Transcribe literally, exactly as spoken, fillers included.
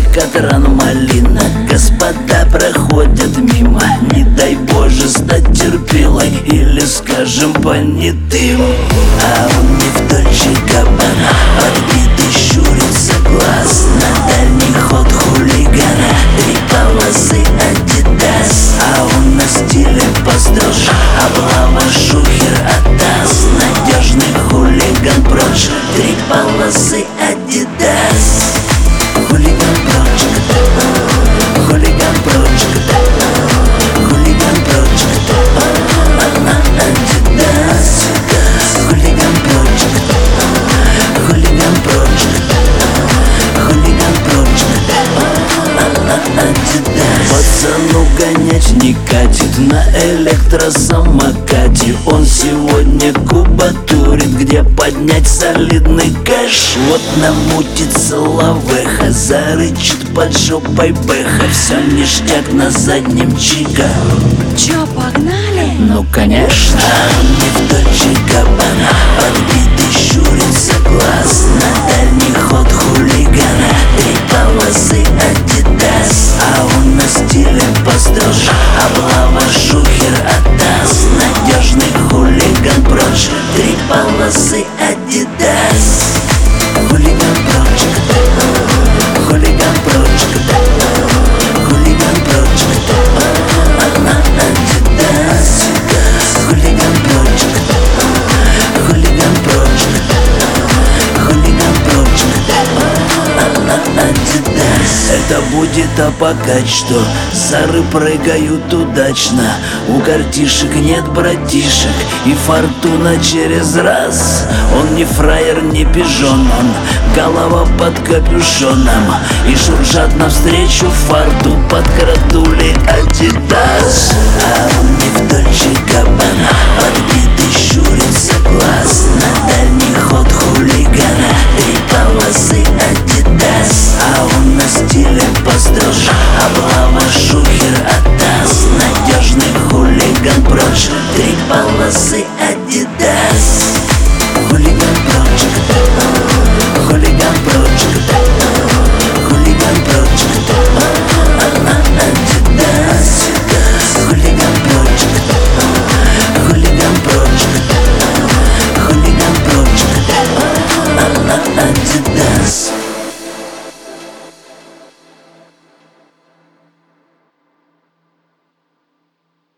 Катран Малина. Господа проходят мимо, не дай Боже стать терпилой или, скажем, понятым. А он не в Дольче Габбана, подбитый щурится глаз. На дальний ход хулигана, три полосы Адидас. А он на стиле построже, облава шухер Атас. Надежный хулиган прочь, три полосы Адидас. Хулиган прочь, хулиган прочь, хулиган прочь, она Адидас. Хулиган прочь, хулиган прочь, хулиган прочь, она Адидас. Пацану гонять не катит на электросамокате. Он сегодня кубатурит, где поднять солидный кэш. Вот намутится лавеха, зарычит под жопой бэха. Все ништяк на заднем чика. Чё, погнали? Ну конечно. Не в Дольче Габбана, подбитый щурится глаз. На дальний ход хулигана, три полосы Адидас. А он на стиле построже, облава шухер Атас. Надежный хулиган прочь, три полосы Адидас. Хулиган прочь, хулиган прочь, хулиган прочь, она Адидас. Хулиган прочь, хулиган прочь, хулиган прочь, она Адидас. Это будет апокать, что зары прыгают удачно. У картишек нет братишек, и фортуна через раз. Он не фраер, не пижон, он голова под капюшоном. И шуршат навстречу фарту подкрадули Адидас. А он не в Дольче Габбана,